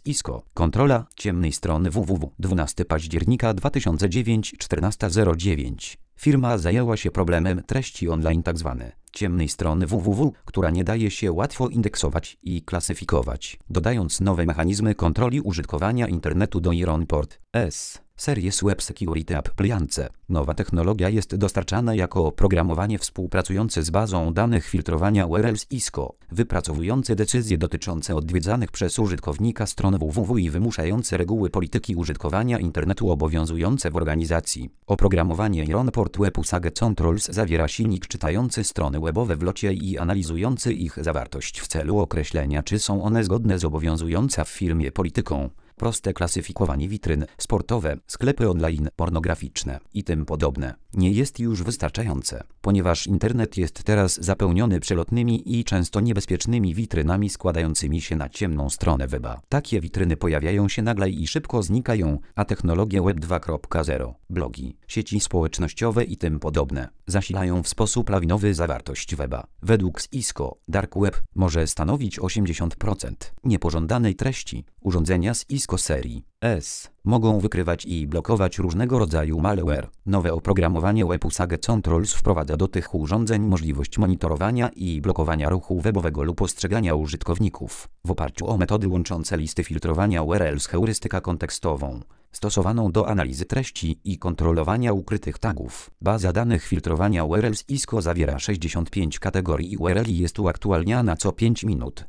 ISO. Kontrola ciemnej strony www. 12 października 2009 14:09. Firma zajęła się problemem treści online tzw. ciemnej strony www, która nie daje się łatwo indeksować i klasyfikować, dodając nowe mechanizmy kontroli użytkowania internetu do Ironport S. Series Web Security Appliance. Nowa technologia jest dostarczana jako oprogramowanie współpracujące z bazą danych filtrowania URLs ISO, wypracowujące decyzje dotyczące odwiedzanych przez użytkownika stron www i wymuszające reguły polityki użytkowania internetu obowiązujące w organizacji. Oprogramowanie Ironport Web Usage Controls zawiera silnik czytający strony webowe w locie i analizujący ich zawartość w celu określenia, czy są one zgodne z obowiązującą w firmie polityką. Proste klasyfikowanie witryn, sportowe, sklepy online, pornograficzne i tym podobne nie jest już wystarczające, ponieważ internet jest teraz zapełniony przelotnymi i często niebezpiecznymi witrynami składającymi się na ciemną stronę weba. Takie witryny pojawiają się nagle i szybko znikają, a technologie Web 2.0, blogi, sieci społecznościowe i tym podobne zasilają w sposób lawinowy zawartość weba. Według ISO, Dark Web może stanowić 80% niepożądanej treści. Urządzenia z ISO serii S mogą wykrywać i blokować różnego rodzaju malware. Nowe oprogramowanie Web Usage Controls wprowadza do tych urządzeń możliwość monitorowania i blokowania ruchu webowego lub ostrzegania użytkowników w oparciu o metody łączące listy filtrowania URL z heurystyką kontekstową stosowaną do analizy treści i kontrolowania ukrytych tagów. Baza danych filtrowania URL z ISO zawiera 65 kategorii URL i jest uaktualniana co 5 minut.